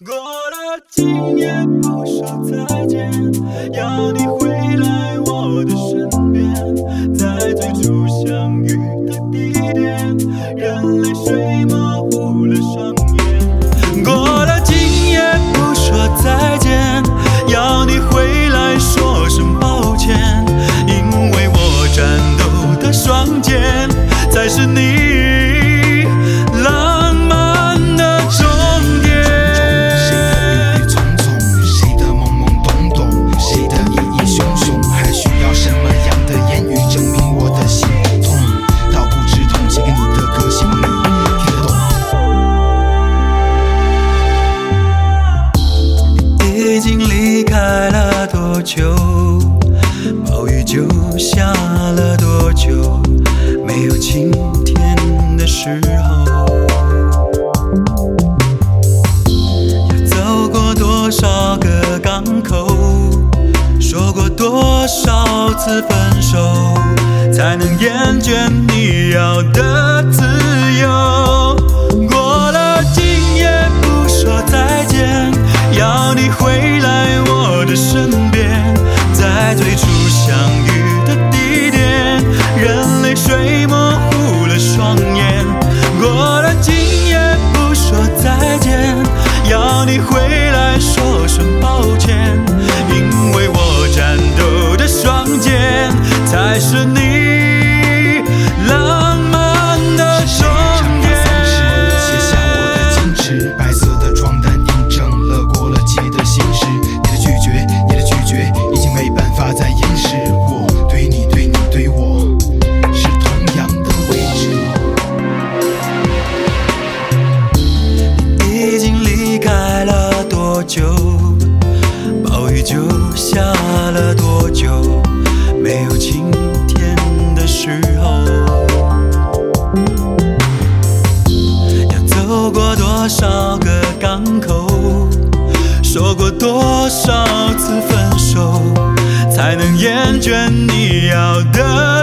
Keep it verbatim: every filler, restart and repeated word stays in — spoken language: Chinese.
过了今夜不说再见，要你回来我的身边，在最初相遇的地点，任泪水模糊了双眼。过了今夜不说再见，要你回来说声抱歉，因为我战斗的双肩才是你浪漫的终点。 谁的郁郁葱葱，谁的懵懵懂懂，谁的意义汹汹，还需要什么样的言语证明我的心不痛？道不知痛，写给你的歌，希望你听得懂。 已经离开了多久？暴雨就下了多久？没有晴天的时候，又走过多少个港口，说过多少次分手，才能厌倦你要的自由。过了今夜不说再见，要你回来我的身边，在最初相遇的地点，任泪水模糊了双眼。过了今夜不说再见，要你回来说声抱歉，因为我战斗的双肩才是你浪漫的终点。 写下我的矜持，白色的床单印证了过了节的心事。你的拒绝，你的拒绝，已经没办法再掩饰。我对你，对你，对我是同样的位置。 已经离开了多久？暴雨就下了多久？没有晴天的时候，要走过多少个港口，说过多少次分手，才能厌倦你要的